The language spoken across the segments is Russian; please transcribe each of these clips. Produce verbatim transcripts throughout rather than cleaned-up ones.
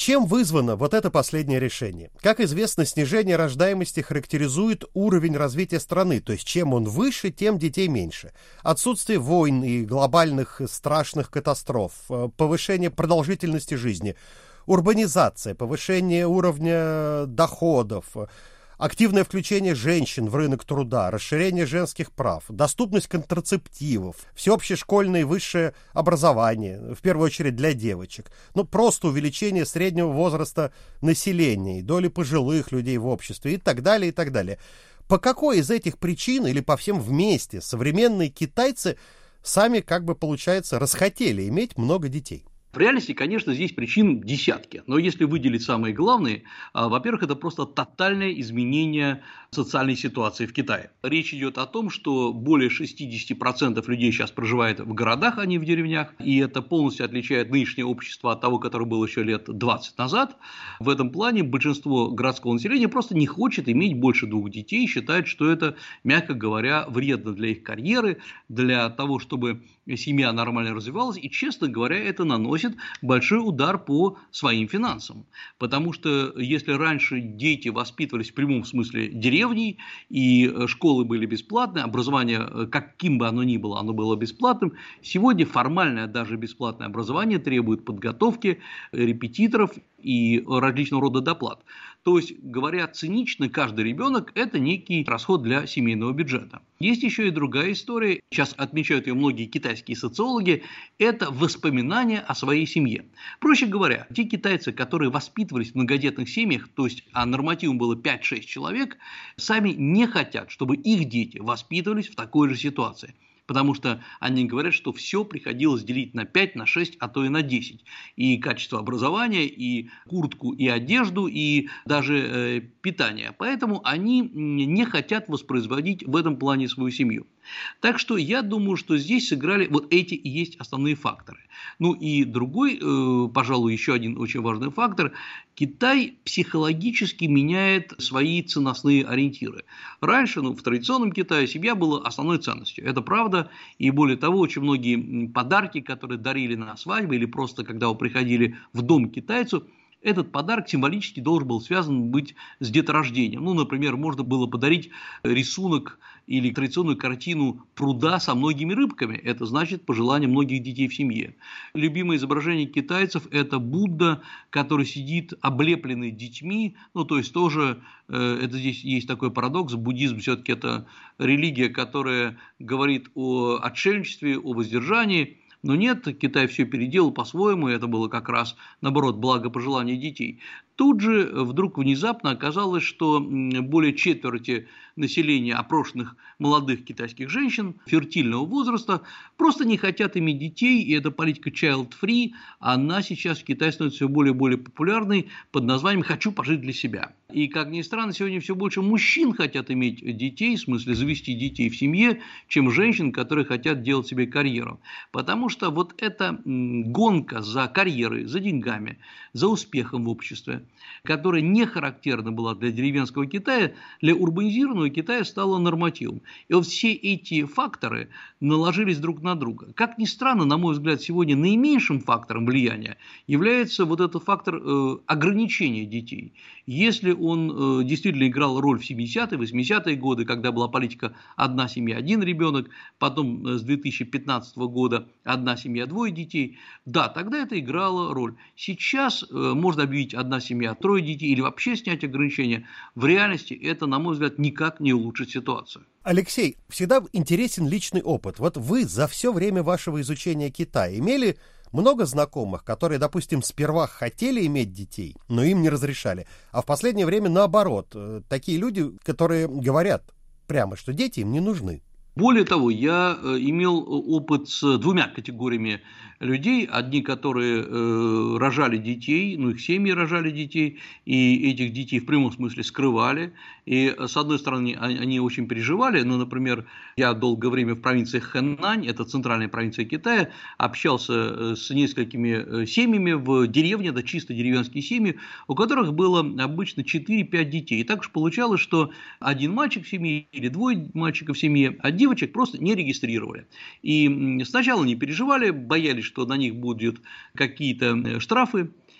Чем вызвано вот это последнее решение? Как известно, снижение рождаемости характеризует уровень развития страны, то есть чем он выше, тем детей меньше. Отсутствие войн и глобальных страшных катастроф, повышение продолжительности жизни, урбанизация, повышение уровня доходов, активное включение женщин в рынок труда, расширение женских прав, доступность контрацептивов, всеобщее школьное и высшее образование, в первую очередь для девочек, ну просто увеличение среднего возраста населения и доли пожилых людей в обществе и так далее, и так далее. По какой из этих причин или по всем вместе современные китайцы сами, как бы получается, расхотели иметь много детей? В реальности, конечно, здесь причин десятки, но если выделить самые главные, во-первых, это просто тотальное изменение социальной ситуации в Китае. Речь идет о том, что более шестьдесят процентов людей сейчас проживает в городах, а не в деревнях, и это полностью отличает нынешнее общество от того, которое было еще лет двадцать назад. В этом плане большинство городского населения просто не хочет иметь больше двух детей, считает, что это, мягко говоря, вредно для их карьеры, для того, чтобы семья нормально развивалась, и, честно говоря, это наносит большой удар по своим финансам. Потому что если раньше дети воспитывались в прямом смысле деревней, и школы были бесплатные, образование, каким бы оно ни было, оно было бесплатным, сегодня формальное даже бесплатное образование требует подготовки репетиторов и различного рода доплат. То есть, говоря цинично, каждый ребенок – это некий расход для семейного бюджета. Есть еще и другая история, сейчас отмечают ее многие китайские социологи, это воспоминания о своей семье. Проще говоря, те китайцы, которые воспитывались в многодетных семьях, то есть а нормативом было пять-шесть человек, сами не хотят, чтобы их дети воспитывались в такой же ситуации. Потому что они говорят, что все приходилось делить на пять, на шесть, а то и на десять. И качество образования, и куртку, и одежду, и даже э, питание. Поэтому они не хотят воспроизводить в этом плане свою семью. Так что я думаю, что здесь сыграли вот эти и есть основные факторы. Ну и другой, э, пожалуй, еще один очень важный фактор. Китай психологически меняет свои ценностные ориентиры. Раньше, ну, в традиционном Китае семья была основной ценностью. Это правда. И более того, очень многие подарки, которые дарили на свадьбы или просто когда вы приходили в дом к китайцу, этот подарок символически должен был связан быть с деторождением. Ну, например, можно было подарить рисунок или традиционную картину пруда со многими рыбками. Это значит пожелание многих детей в семье. Любимое изображение китайцев – это Будда, который сидит облепленный детьми. Ну, то есть тоже э, это здесь есть такой парадокс. Буддизм все-таки это религия, которая говорит о отшельничестве, о воздержании. Но нет, Китай все переделал по-своему, и это было как раз, наоборот, благопожелание детей. Тут же вдруг внезапно оказалось, что более четверти населения опрошенных молодых китайских женщин фертильного возраста просто не хотят иметь детей, и эта политика child-free, она сейчас в Китае становится все более и более популярной под названием «хочу пожить для себя». И, как ни странно, сегодня все больше мужчин хотят иметь детей, в смысле завести детей в семье, чем женщин, которые хотят делать себе карьеру. Потому что вот эта гонка за карьерой, за деньгами, за успехом в обществе, которая не характерна была для деревенского Китая, для урбанизированного Китая стала нормативом. И вот все эти факторы наложились друг на друга. Как ни странно, на мой взгляд, сегодня наименьшим фактором влияния является вот этот фактор э, ограничения детей. Если он э, действительно играл роль в семидесятые, восьмидесятые годы, когда была политика «одна семья, один ребенок», потом э, с две тысячи пятнадцатого года «одна семья, двое детей», да, тогда это играло роль. Сейчас э, можно объявить «одна семья, трое детей» или вообще снять ограничения. В реальности это, на мой взгляд, никак не улучшит ситуацию. Алексей, всегда интересен личный опыт. Вот вы за все время вашего изучения Китая имели много знакомых, которые, допустим, сперва хотели иметь детей, но им не разрешали, а в последнее время наоборот. Такие люди, которые говорят прямо, что дети им не нужны. Более того, я имел опыт с двумя категориями людей. Одни, которые э, рожали детей, ну их семьи рожали детей, и этих детей в прямом смысле скрывали. И с одной стороны, они очень переживали. Ну, например, я долгое время в провинции Хэнань, это центральная провинция Китая, общался с несколькими семьями в деревне, это чисто деревенские семьи, у которых было обычно четыре-пять детей. И так уж получалось, что один мальчик в семье или двое мальчиков в семье, а девочек просто не регистрировали. И сначала не переживали, боялись, что на них будут какие-то штрафы.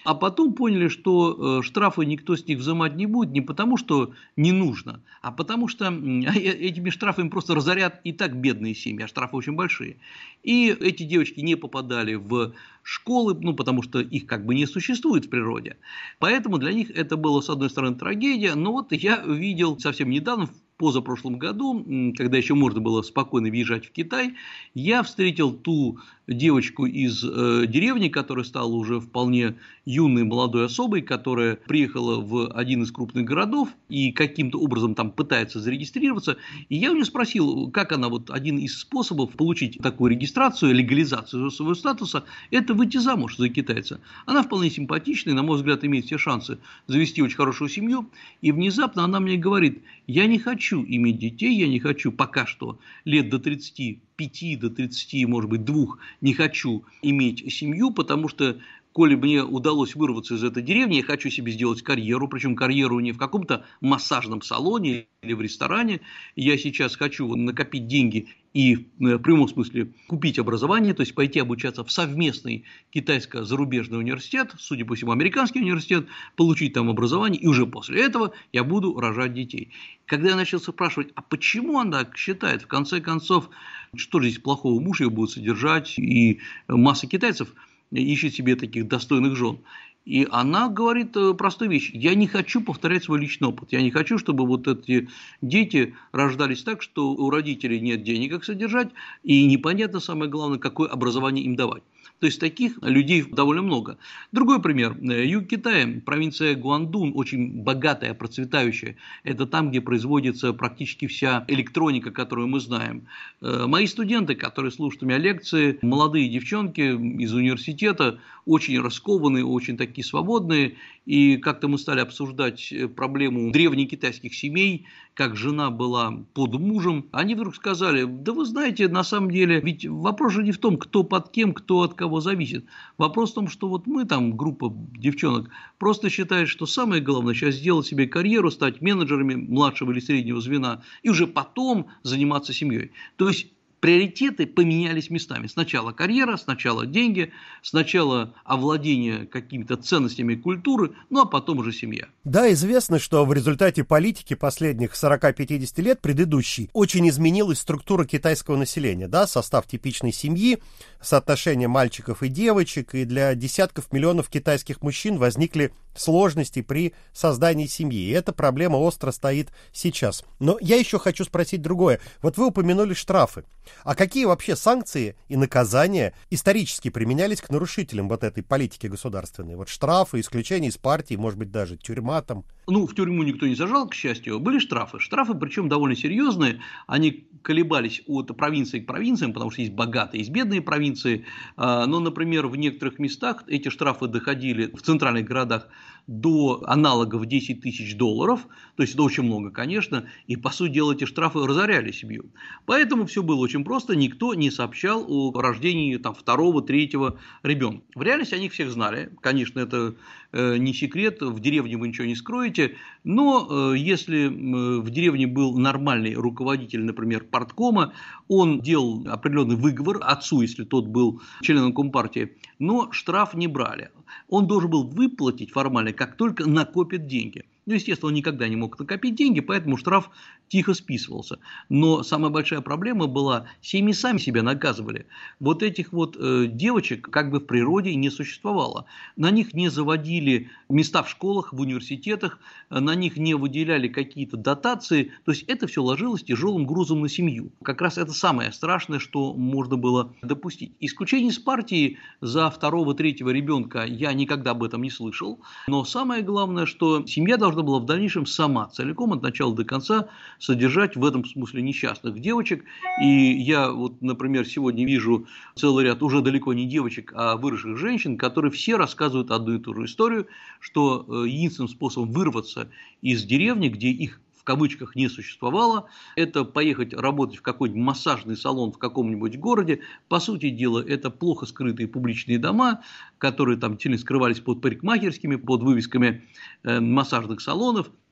А потом поняли, что штрафы никто с них взимать не будет, не потому что не нужно, а потому что этими штрафами просто разорят и так бедные семьи, а штрафы очень большие. И эти девочки не попадали в школы, ну, потому что их как бы не существует в природе. Поэтому для них это было, с одной стороны, трагедия, но вот я видел совсем недавно, в позапрошлом году, когда еще можно было спокойно въезжать в Китай, я встретил ту девочку из э, деревни, которая стала уже вполне юной молодой особой, которая приехала в один из крупных городов и каким-то образом там пытается зарегистрироваться. И я у нее спросил, как она, вот один из способов получить такую регистрацию, легализацию своего статуса, это выйти замуж за китайца. Она вполне симпатичная, на мой взгляд, имеет все шансы завести очень хорошую семью. И внезапно она мне говорит: я не хочу иметь детей, я не хочу пока что лет до тридцати пяти, до тридцати, может быть, двух не хочу иметь семью, потому что, коли мне удалось вырваться из этой деревни, я хочу себе сделать карьеру, причем карьеру не в каком-то массажном салоне или в ресторане. Я сейчас хочу накопить деньги и в прямом смысле купить образование, то есть пойти обучаться в совместный китайско-зарубежный университет, судя по всему, американский университет, получить там образование, и уже после этого я буду рожать детей. Когда я начал спрашивать, а почему она так считает, в конце концов, что же здесь плохого, муж ее будет содержать, и масса китайцев ищет себе таких достойных жен. И она говорит простую вещь: я не хочу повторять свой личный опыт, я не хочу, чтобы вот эти дети рождались так, что у родителей нет денег их содержать, и непонятно, самое главное, какое образование им давать. То есть таких людей довольно много. Другой пример. Юг Китая, провинция Гуандун, очень богатая, процветающая. Это там, где производится практически вся электроника, которую мы знаем. Мои студенты, которые слушают у меня лекции, молодые девчонки из университета, очень раскованные, очень такие свободные. И как-то мы стали обсуждать проблему древнекитайских семей, как жена была под мужем. Они вдруг сказали: да вы знаете, на самом деле, ведь вопрос же не в том, кто под кем, кто от кого зависит. Вопрос в том, что вот мы там, группа девчонок, просто считает, что самое главное сейчас сделать себе карьеру, стать менеджерами младшего или среднего звена и уже потом заниматься семьей. То есть приоритеты поменялись местами. Сначала карьера, сначала деньги, сначала овладение какими-то ценностями культуры, ну а потом уже семья. Да, известно, что в результате политики последних сорока-пятидесяти лет предыдущей очень изменилась структура китайского населения, да, состав типичной семьи, соотношение мальчиков и девочек, и для десятков миллионов китайских мужчин возникли сложности при создании семьи, и эта проблема остро стоит сейчас. Но я еще хочу спросить другое. Вот вы упомянули штрафы. А какие вообще санкции и наказания исторически применялись к нарушителям вот этой политики государственной? Вот штрафы, исключения из партии, может быть, даже тюрьма там? Ну, в тюрьму никто не сажал, к счастью. Были штрафы. Штрафы, причем довольно серьезные. Они колебались от провинции к провинциям, потому что есть богатые, есть бедные провинции. Но, например, в некоторых местах эти штрафы доходили в центральных городах до аналогов десять тысяч долларов, то есть это очень много, конечно, и, по сути дела, эти штрафы разоряли семью. Поэтому все было очень просто, никто не сообщал о рождении там, второго, третьего ребенка. В реальности они всех знали, конечно, это э, не секрет, в деревне вы ничего не скроете, но э, если э, в деревне был нормальный руководитель, например, парткома, он делал определенный выговор отцу, если тот был членом компартии, но штраф не брали. Он должен был выплатить формально, как только накопит деньги. Ну, естественно, он никогда не мог накопить деньги, поэтому штраф тихо списывался. Но самая большая проблема была, семьи сами себя наказывали. Вот этих вот э, девочек как бы в природе не существовало. На них не заводили места в школах, в университетах, на них не выделяли какие-то дотации. То есть это все ложилось тяжелым грузом на семью. Как раз это самое страшное, что можно было допустить. Исключение из партии за второго, третьего ребенка я никогда об этом не слышал. Но самое главное, что семья должна была в дальнейшем сама, целиком от начала до конца содержать в этом смысле несчастных девочек. И я вот, например, сегодня вижу целый ряд уже далеко не девочек, а выросших женщин, которые все рассказывают одну и ту же историю, что единственным способом вырваться из деревни, где их в кавычках не существовало, это поехать работать в какой-нибудь массажный салон в каком-нибудь городе. По сути дела, это плохо скрытые публичные дома, которые там сильно скрывались под парикмахерскими, под вывесками э, массажных салонов.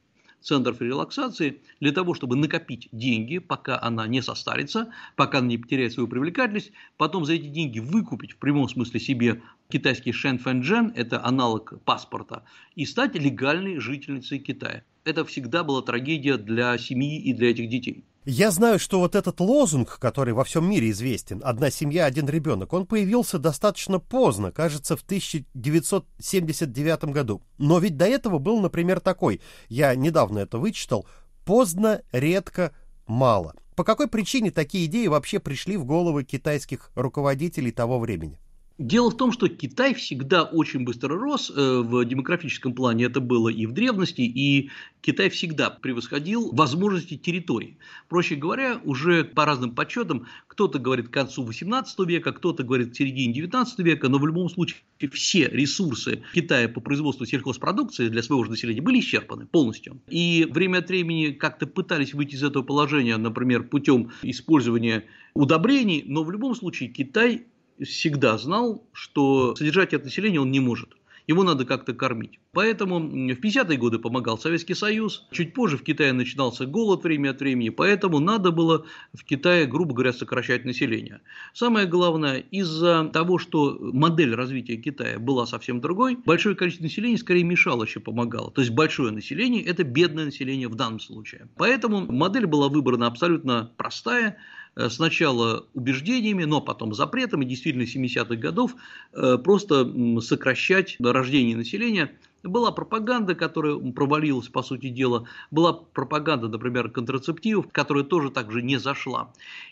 центров релаксации для того, чтобы накопить деньги, пока она не состарится, пока она не потеряет свою привлекательность, потом за эти деньги выкупить в прямом смысле себе китайский шэньфэнчжэн, это аналог паспорта, и стать легальной жительницей Китая. Это всегда была трагедия для семьи и для этих детей. Я знаю, что вот этот лозунг, который во всем мире известен, «Одна семья, один ребенок», он появился достаточно поздно, кажется, в тысяча девятьсот семьдесят девятом году. Но ведь до этого был, например, такой, я недавно это вычитал, «поздно, редко, мало». По какой причине такие идеи вообще пришли в головы китайских руководителей того времени? Дело в том, что Китай всегда очень быстро рос в демографическом плане, это было и в древности, и Китай всегда превосходил возможности территорий. Проще говоря, уже по разным подсчетам, кто-то говорит к концу восемнадцатого века, кто-то говорит к середине девятнадцатого века, но в любом случае все ресурсы Китая по производству сельхозпродукции для своего же населения были исчерпаны полностью. И время от времени как-то пытались выйти из этого положения, например, путем использования удобрений, но в любом случае Китай всегда знал, что содержать это население он не может. Его надо как-то кормить. Поэтому в пятидесятые годы помогал Советский Союз. Чуть позже в Китае начинался голод время от времени. Поэтому надо было в Китае, грубо говоря, сокращать население. Самое главное, из-за того, что модель развития Китая была совсем другой, большое количество населения скорее мешало, чем помогало. То есть большое население – это бедное население в данном случае. Поэтому модель была выбрана абсолютно простая. Сначала убеждениями, но потом запретом, и действительно с семидесятых годов просто сокращать рождение населения. Была пропаганда, которая провалилась, по сути дела, была пропаганда, например, контрацептивов, которая тоже так же не зашла.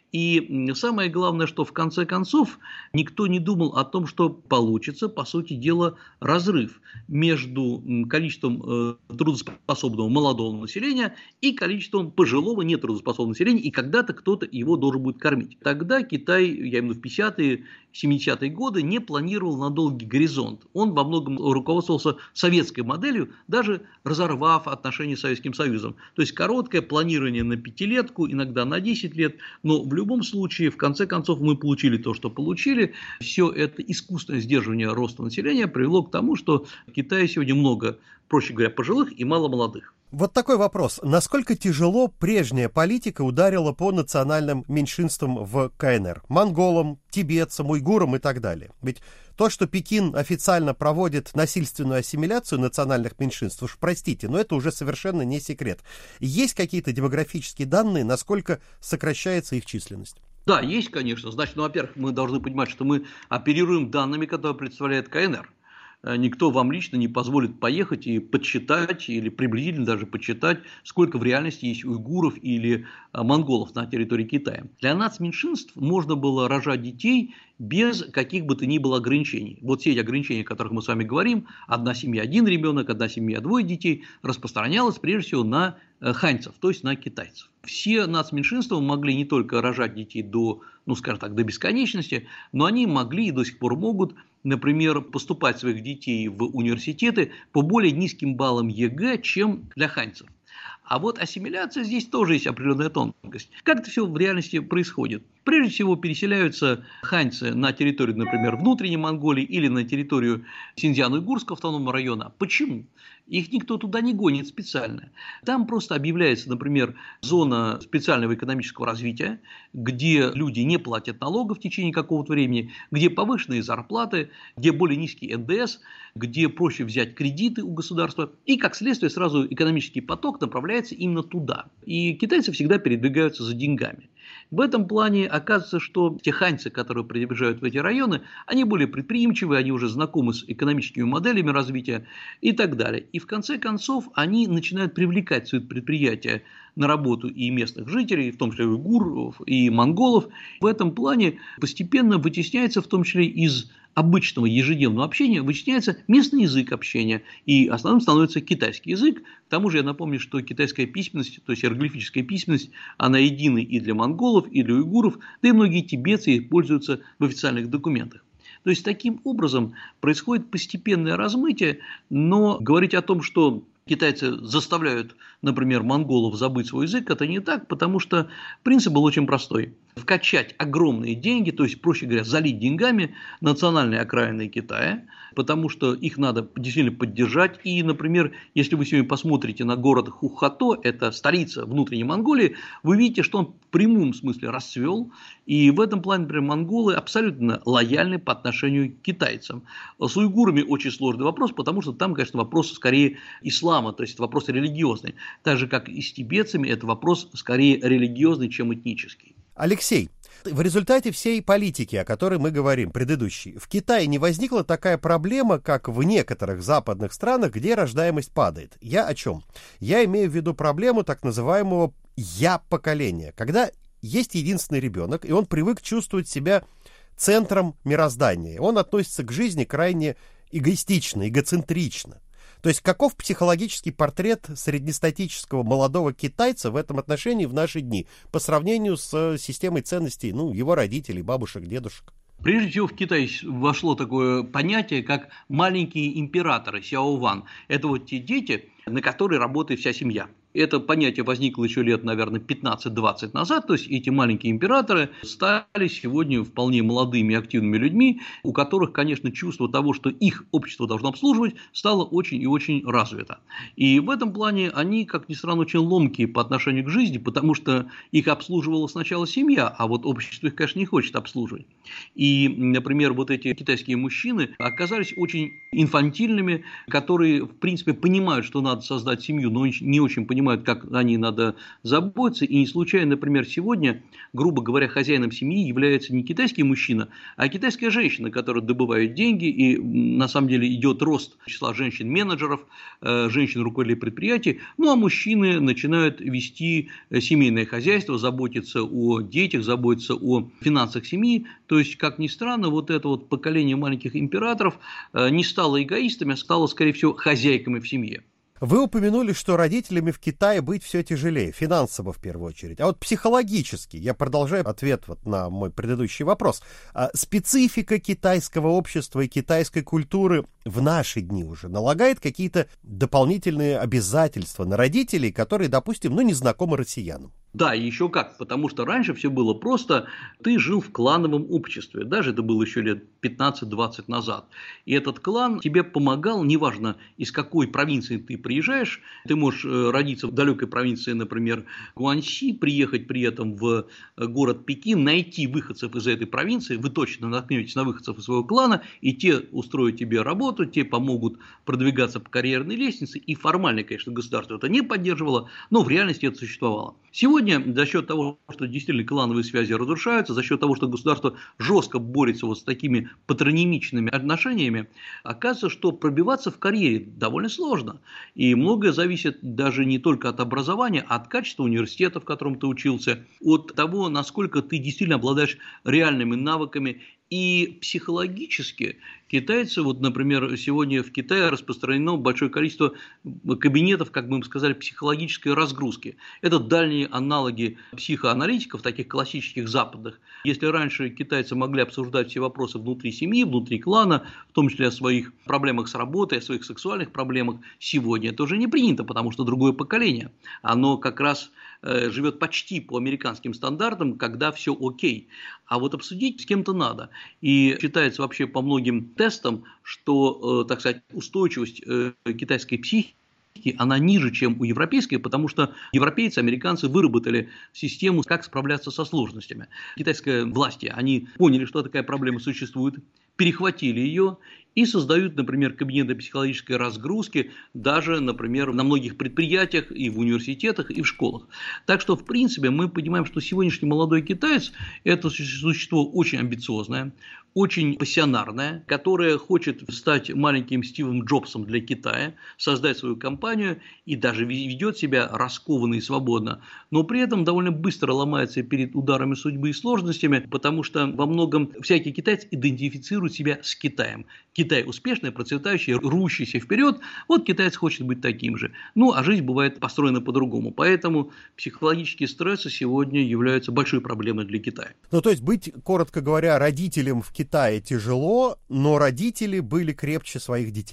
И самое главное, что в конце концов никто не думал о том, что получится, по сути дела, разрыв между количеством трудоспособного молодого населения и количеством пожилого нетрудоспособного населения, и когда-то кто-то его должен будет кормить. Тогда Китай, я имею в виду в пятидесятые, семидесятые годы, не планировал на долгий горизонт. Он во многом руководствовался советской моделью, даже разорвав отношения с Советским Союзом. То есть короткое планирование на пятилетку, иногда на десять лет, но в любом случае, в конце концов, мы получили то, что получили. Все это искусственное сдерживание роста населения привело к тому, что в Китае сегодня много, проще говоря, пожилых и мало молодых. Вот такой вопрос. Насколько тяжело прежняя политика ударила по национальным меньшинствам в КНР? Монголам, тибетцам, уйгурам и так далее. Ведь то, что Пекин официально проводит насильственную ассимиляцию национальных меньшинств, уж простите, но это уже совершенно не секрет. Есть какие-то демографические данные, насколько сокращается их численность? Да, есть, конечно. Значит, ну, во-первых, мы должны понимать, что мы оперируем данными, которые представляет КНР. Никто вам лично не позволит поехать и подсчитать, или приблизительно даже подсчитать, сколько в реальности есть уйгуров или монголов на территории Китая. Для нацменьшинств можно было рожать детей без каких бы то ни было ограничений. Вот все эти ограничения, о которых мы с вами говорим, одна семья, один ребенок, одна семья, двое детей, распространялось прежде всего на ханьцев, то есть на китайцев. Все нацменьшинства могли не только рожать детей до, ну скажем так, до бесконечности, но они могли и до сих пор могут, например, поступать своих детей в университеты по более низким баллам ЕГЭ, чем для ханьцев. А вот ассимиляция, здесь тоже есть определенная тонкость. Как это все в реальности происходит? Прежде всего переселяются ханьцы на территорию, например, внутренней Монголии или на территорию Синьцзян-Уйгурского автономного района. Почему? Их никто туда не гонит специально. Там просто объявляется, например, зона специального экономического развития, где люди не платят налогов в течение какого-то времени, где повышенные зарплаты, где более низкий эн дэ эс, где проще взять кредиты у государства. И, как следствие, сразу экономический поток направляется именно туда. И китайцы всегда передвигаются за деньгами. В этом плане оказывается, что те ханьцы, которые приезжают в эти районы, они более предприимчивые, они уже знакомы с экономическими моделями развития и так далее. И в конце концов они начинают привлекать свои предприятия на работу и местных жителей, в том числе уйгуров и монголов. В этом плане постепенно вытесняется, в том числе из обычного ежедневного общения, вытесняется местный язык общения, и основным становится китайский язык. К тому же я напомню, что китайская письменность, то есть иероглифическая письменность, она едина и для монголов, и для уйгуров, да и многие тибетцы пользуются в официальных документах. То есть таким образом происходит постепенное размытие, но говорить о том, что китайцы заставляют, например, монголов забыть свой язык, это не так, потому что принцип был очень простой. вкачать огромные деньги, то есть, проще говоря, залить деньгами национальные окраины Китая, потому что их надо действительно поддержать. И, например, если вы сегодня посмотрите на город Хухато, это столица внутренней Монголии, вы видите, что он в прямом смысле расцвел. И в этом плане, например, монголы абсолютно лояльны по отношению к китайцам. С уйгурами очень сложный вопрос, потому что там, конечно, вопрос скорее ислама, то есть вопрос религиозный. Так же, как и с тибетцами, это вопрос скорее религиозный, чем этнический. Алексей, в результате всей политики, о которой мы говорим, предыдущей, в Китае не возникла такая проблема, как в некоторых западных странах, где рождаемость падает. Я о чем? Я имею в виду проблему так называемого «я-поколения», когда есть единственный ребенок, и он привык чувствовать себя центром мироздания. Он относится к жизни крайне эгоистично, эгоцентрично. То есть каков психологический портрет среднестатического молодого китайца в этом отношении в наши дни по сравнению с системой ценностей, ну, его родителей, бабушек, дедушек? Прежде всего в Китай вошло такое понятие, как маленькие императоры, сяован. Это вот те дети, на которые работает вся семья. Это понятие возникло еще лет, наверное, пятнадцать-двадцать назад, то есть эти маленькие императоры стали сегодня вполне молодыми и активными людьми, у которых, конечно, чувство того, что их общество должно обслуживать, стало очень и очень развито. И в этом плане они, как ни странно, очень ломкие по отношению к жизни, потому что их обслуживала сначала семья, а вот общество их, конечно, не хочет обслуживать. И, например, вот эти китайские мужчины оказались очень инфантильными, которые, в принципе, понимают, что надо создать семью, но не очень понимают, понимают, как о ней надо заботиться, и не случайно, например, сегодня, грубо говоря, хозяином семьи является не китайский мужчина, а китайская женщина, которая добывает деньги, и на самом деле идет рост числа женщин-менеджеров, женщин-руководителей предприятий, ну а мужчины начинают вести семейное хозяйство, заботиться о детях, заботиться о финансах семьи, то есть, как ни странно, вот это вот поколение маленьких императоров не стало эгоистами, а стало, скорее всего, хозяйками в семье. Вы упомянули, что родителями в Китае быть все тяжелее, финансово в первую очередь. А вот психологически, я продолжаю ответ вот на мой предыдущий вопрос, а специфика китайского общества и китайской культуры в наши дни уже налагает какие-то дополнительные обязательства на родителей, которые, допустим, ну, не знакомы россиянам? Да, еще как, потому что раньше все было просто, ты жил в клановом обществе, даже это было еще лет пятнадцать-двадцать назад, и этот клан тебе помогал, неважно из какой провинции ты приезжаешь, ты можешь родиться в далекой провинции, например, Гуанси, приехать при этом в город Пекин, найти выходцев из этой провинции, вы точно наткнетесь на выходцев из своего клана, и те устроят тебе работу, те помогут продвигаться по карьерной лестнице, и формально, конечно, государство это не поддерживало, но в реальности это существовало. Сегодня за счет того, что действительно клановые связи разрушаются, за счет того, что государство жестко борется вот с такими патронимичными отношениями, оказывается, что пробиваться в карьере довольно сложно. И многое зависит даже не только от образования, а от качества университета, в котором ты учился, от того, насколько ты действительно обладаешь реальными навыками. И психологически китайцы, вот, например, сегодня в Китае распространено большое количество кабинетов, как бы мы сказали, психологической разгрузки. Это дальние аналоги психоаналитиков, таких классических западных. Если раньше китайцы могли обсуждать все вопросы внутри семьи, внутри клана, в том числе о своих проблемах с работой, о своих сексуальных проблемах, сегодня это уже не принято, потому что другое поколение. Оно как раз живет почти по американским стандартам, когда все окей. А вот обсудить с кем-то надо. И считается вообще по многим тестам, что, так сказать, устойчивость китайской психики, она ниже, чем у европейской, потому что европейцы, американцы выработали систему, как справляться со сложностями. Китайские власти, они поняли, что такая проблема существует, перехватили ее и создают, например, кабинеты психологической разгрузки даже, например, на многих предприятиях и в университетах, и в школах. Так что, в принципе, мы понимаем, что сегодняшний молодой китаец – это существо очень амбициозное, очень пассионарное, которое хочет стать маленьким Стивом Джобсом для Китая, создать свою компанию и даже ведет себя раскованно и свободно, но при этом довольно быстро ломается перед ударами судьбы и сложностями, потому что во многом всякий китаец идентифицирует себя с Китаем. Китай успешный, процветающий, рущийся вперед, вот китаец хочет быть таким же. Ну, а жизнь бывает построена по-другому. Поэтому психологические стрессы сегодня являются большой проблемой для Китая. Ну, то есть быть, коротко говоря, родителем в Китае тяжело, но родители были крепче своих детей.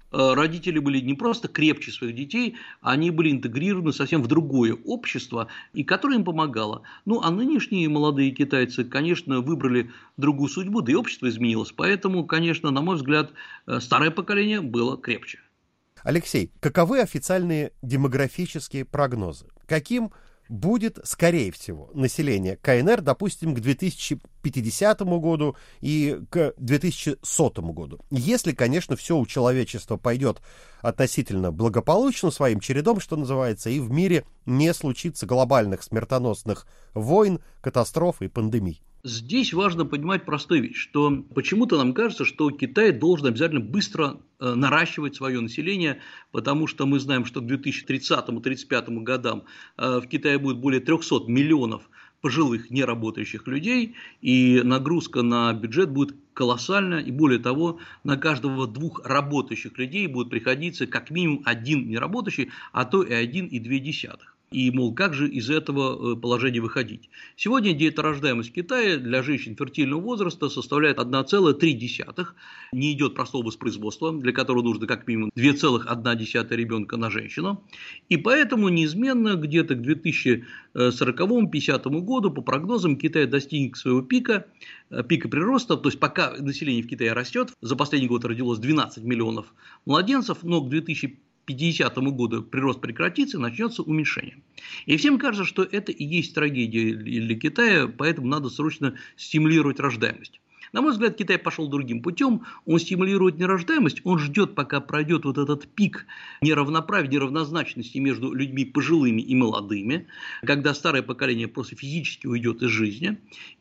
Родители были не просто крепче своих детей, они были интегрированы совсем в другое общество, и которое им помогало. Ну, а нынешние молодые китайцы, конечно, выбрали другую судьбу, да и общество изменилось. Поэтому, конечно, на мой взгляд, старое поколение было крепче. Алексей, каковы официальные демографические прогнозы? Каким будет, скорее всего, население КНР, допустим, к две тысячи пятидесятому году и к две тысячи сотому году? Если, конечно, все у человечества пойдет относительно благополучно своим чередом, что называется, и в мире не случится глобальных смертоносных войн, катастроф и пандемий. Здесь важно понимать простую вещь, что почему-то нам кажется, что Китай должен обязательно быстро э, наращивать свое население, потому что мы знаем, что к две тысячи тридцатому — тридцать пятому годам э, в Китае будет более трехсот миллионов пожилых неработающих людей, и нагрузка на бюджет будет колоссальная, и более того, на каждого двух работающих людей будет приходиться как минимум один неработающий, а то и один и две десятых. И, мол, как же из этого положения выходить? Сегодня деторождаемость в Китае для женщин фертильного возраста составляет одна целая три десятых. Не идет простого воспроизводства, для которого нужно как минимум две целых одна десятая ребенка на женщину. И поэтому неизменно где-то к две тысячи сороковому — пятидесятому году, по прогнозам, Китай достигнет своего пика, пика прироста. То есть пока население в Китае растет, за последний год родилось двенадцать миллионов младенцев, но к две тысячи пятидесятому году прирост прекратится и начнется уменьшение. И всем кажется, что это и есть трагедия для Китая, поэтому надо срочно стимулировать рождаемость. На мой взгляд, Китай пошел другим путем, он стимулирует нерождаемость, он ждет, пока пройдет вот этот пик неравноправия, неравнозначности между людьми пожилыми и молодыми, когда старое поколение просто физически уйдет из жизни,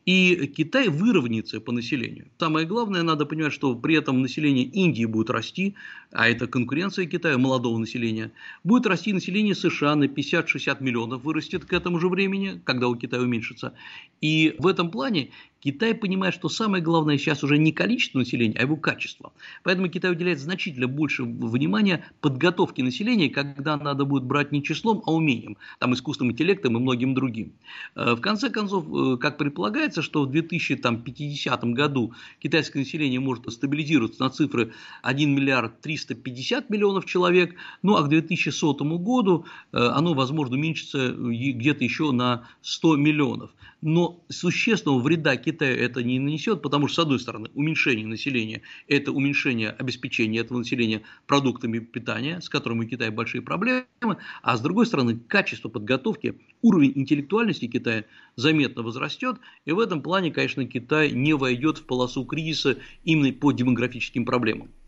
и Китай выровняется по населению. Самое главное, надо понимать, что при этом население Индии будет расти, а это конкуренция Китая, молодого населения, будет расти население США на пятьдесят-шестьдесят миллионов, вырастет к этому же времени, когда у Китая уменьшится. И в этом плане Китай понимает, что самое главное сейчас уже не количество населения, а его качество. Поэтому Китай уделяет значительно больше внимания подготовке населения, когда надо будет брать не числом, а умением, там, искусственным интеллектом и многим другим. В конце концов, как предполагается, что в две тысячи пятидесятом году китайское население может стабилизироваться на цифры один миллиард триста пятьдесят миллионов человек, ну а к две тысячи сотому году оно, возможно, уменьшится где-то еще на сто миллионов. Но существенного вреда Китаю это не нанесет, потому что, с одной стороны, уменьшение населения – это уменьшение обеспечения этого населения продуктами питания, с которыми у Китая большие проблемы, а с другой стороны, качество подготовки, уровень интеллектуальности Китая заметно возрастет, и в этом плане, конечно, Китай не войдет в полосу кризиса именно по демографическим проблемам.